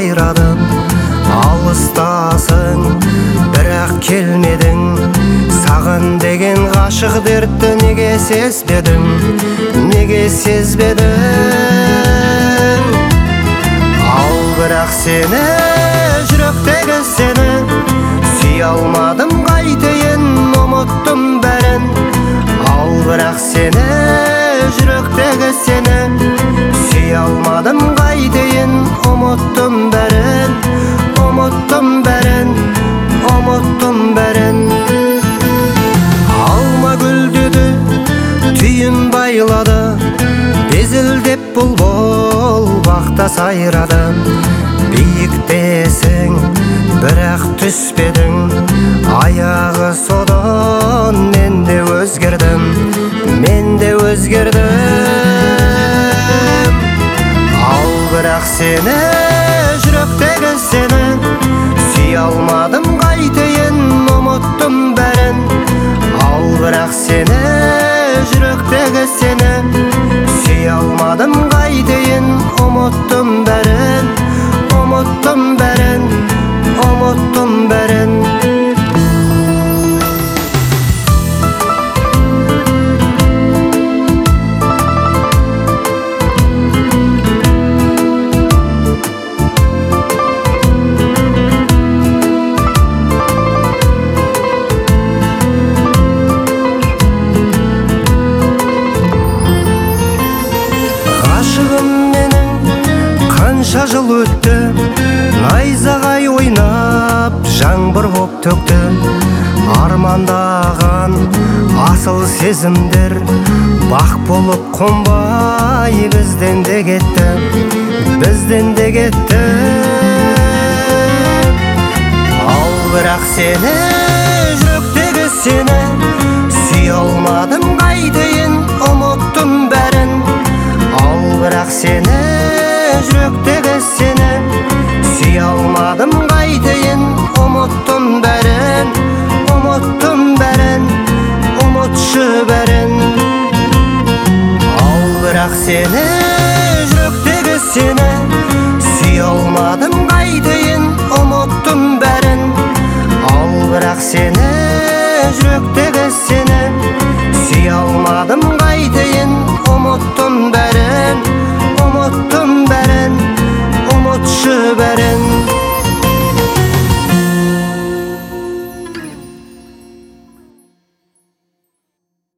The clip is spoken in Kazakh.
сайрадым. Алыстасың, бірақ келмедің. Саған деген ғашық дертті неге сезбедің? Неге сезбедің? Ал бірақ сені, жүректегі сені сүйе алмадым, қайтейін, ұмыттым бәрін. Ал бірақ сені, жүректегі сені сүйе алмадым, қайтейін, ұмыттым бәрін. Ұмыттым бәрін, ұмыттым бәрін. Алма гүлдеді, түйін байлады, безілдеп бұлбұл бақта сайрады. Биіктесің, бірақ түспедің, аяғы содан мен де өзгердім, мен де өзгердім. Ал бірақ сені, жүректегі сені сүйе алмадым, қайтейін, ұмыттым бәрін. Ал бірақ сені, жүректегі сені сүйе алмадым, қайтейін, ұмыттым бәрін. Ұмыттым бәрін, ұмыттым бәрін. Қанша жыл өтті, найзағай ойнап, жаңбыр боп төкті. Армандаған асыл сезімдер бақ болып қонбай бізден де кетті, бізден де кетті. Ал бірақ сені, жүректегі сені сүйе алмадым, қайтейін, ұмыттым бәрін. Ал бірақ сені, жүректегі сені сүйе алмадым, қайтейін, ұмыттым бәрін. Ұмыттым бәрін, ұмытшы бәрін. Ал бірақ сені, жүректегі сені сүйе алмадым, қайтейін, ұмыттым бәрін. Ал бірақ сені,